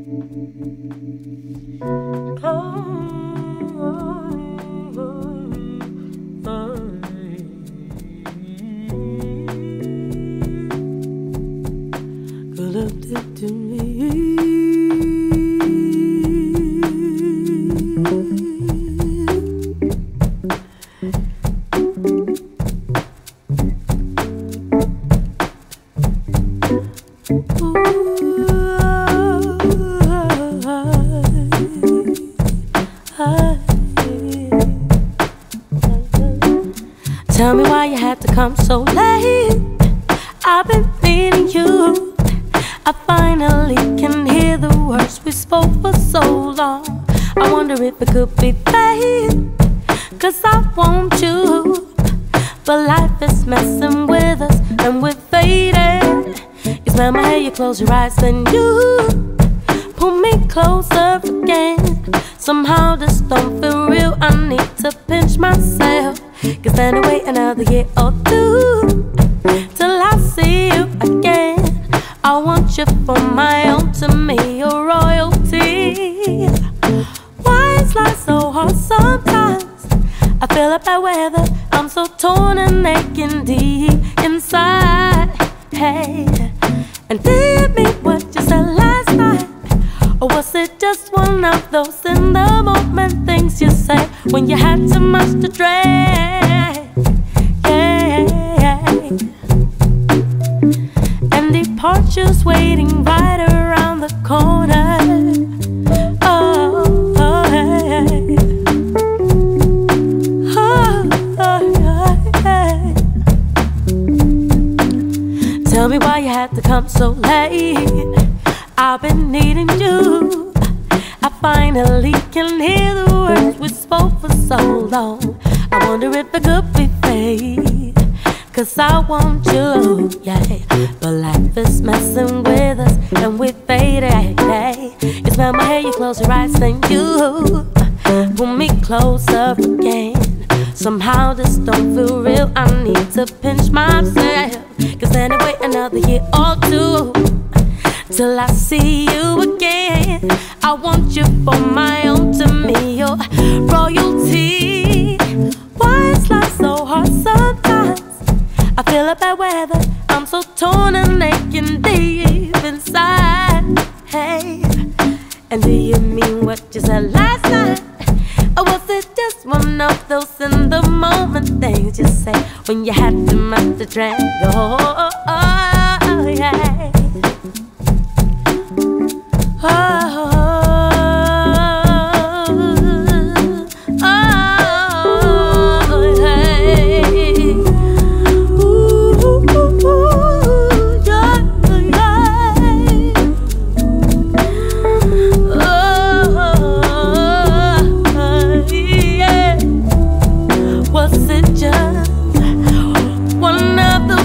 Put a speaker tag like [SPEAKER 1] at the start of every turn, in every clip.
[SPEAKER 1] Tell me why you had to come so late. I've been needing you. I finally can hear the words we spoke for so long. I wonder if it could be fate, 'cause I want you, but life is messing with us and we're faded. You smell my hair, you close your eyes, then you pull me closer again. Somehow this don't feel real, I need to pinch myself. 'Cause then I wait another year or two till I see you again. I want you for my own, to me you're royalty. Why is life so hard sometimes? I feel like bad weather, I'm so torn and aching deep inside. Hey, and did you mean what you said last night? Or was it just one of those in the moment things you say when you had too much to drink? Yeah. And departure's waiting right around the corner. Tell me why you had to come so late. I've been needing you. I finally can hear the words we spoke for so long. I wonder if it could be fate, 'cause I want you, yeah. But life is messing with us and we faded, yeah. You smell my hair, you close your eyes, then you pull me closer again. Somehow this don't feel real, I need to pinch myself. 'Cause anyway, another year or two till I see you again. I want you for my own, to me you're royalty. Why is life so hard sometimes? I feel like bad weather, I'm so torn and aching deep inside. Hey, and do you mean what you said last night? Or was it just one of those in the moment things you say when you had too much to drink? Oh, yeah.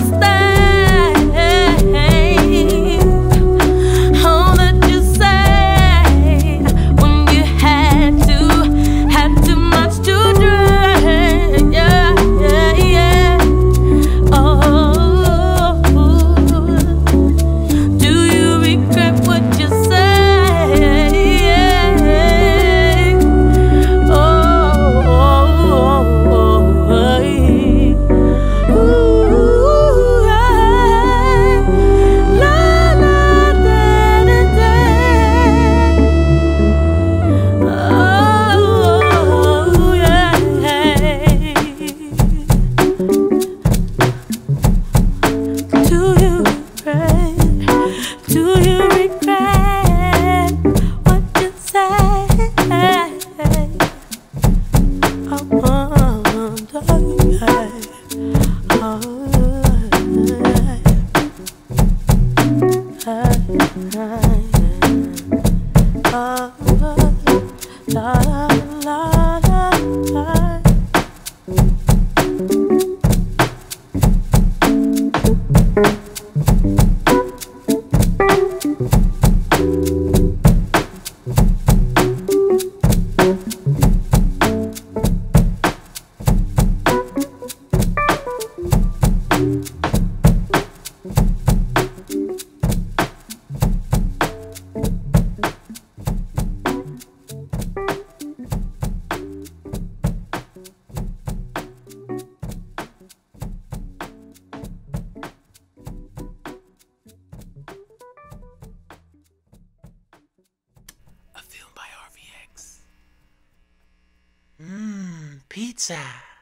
[SPEAKER 1] Say
[SPEAKER 2] Pizza.